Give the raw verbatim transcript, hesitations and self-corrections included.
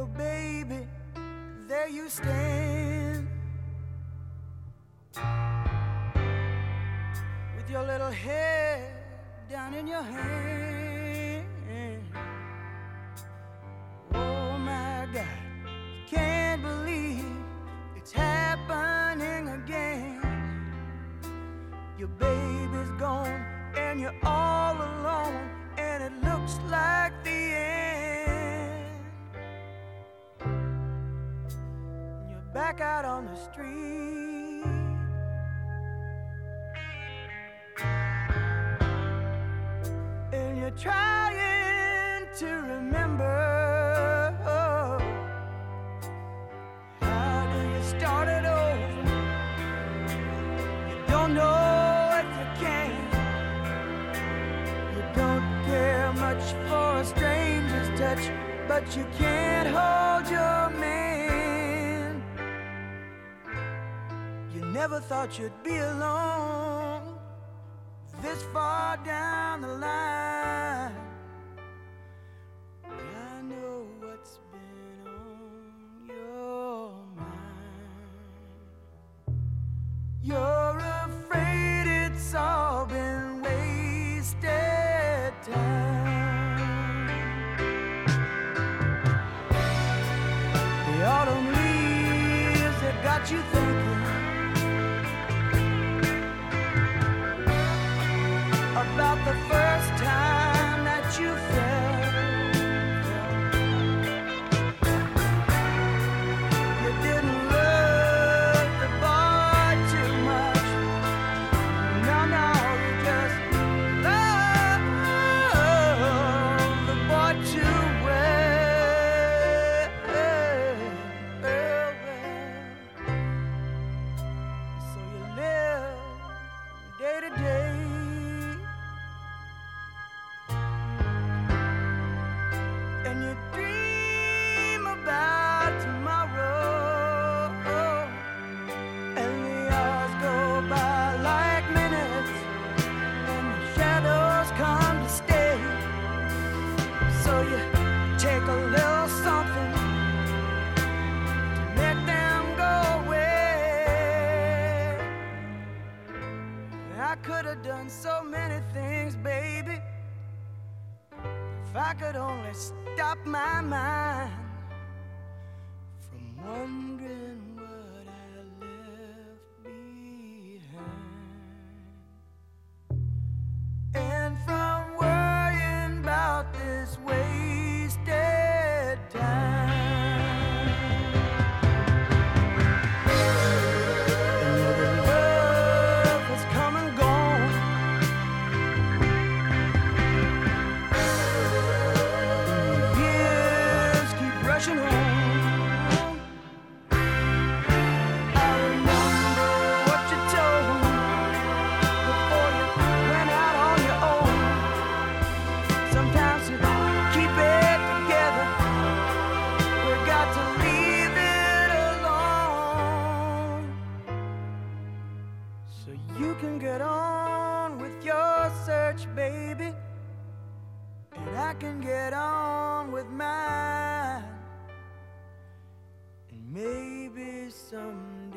Well, baby, there you stand, with your little head down in your hand. Oh my God, can't believe it's happening again. Your baby's gone and you're all alone, and it looks like the end. You're back out on the street, and you're trying to remember. How do you start it over? You don't know if you can. You don't care much for a stranger's touch, but you can't hold your man. You never thought you'd be alone this far down the line. I know what's been on your mind. You're afraid it's all been wasted time. The autumn leaves that got you thinking about the first time that you felt. You didn't love the boy too much. No, no, you just love the boy too well. So you live day to day, and you dream about tomorrow, and the hours go by like minutes, and the shadows come to stay. So you take a little something to make them go away. I could have done so many things, baby, if I could only stop my mind from wondering what I left behind, and from worrying about this wasted time. Another love has come and gone. Years keep rushing on. I remember what you told me before you went out on your own. Sometimes to keep it together, we got to leave it alone, so you can get on with your search, baby, and I can get on with mine. And maybe someday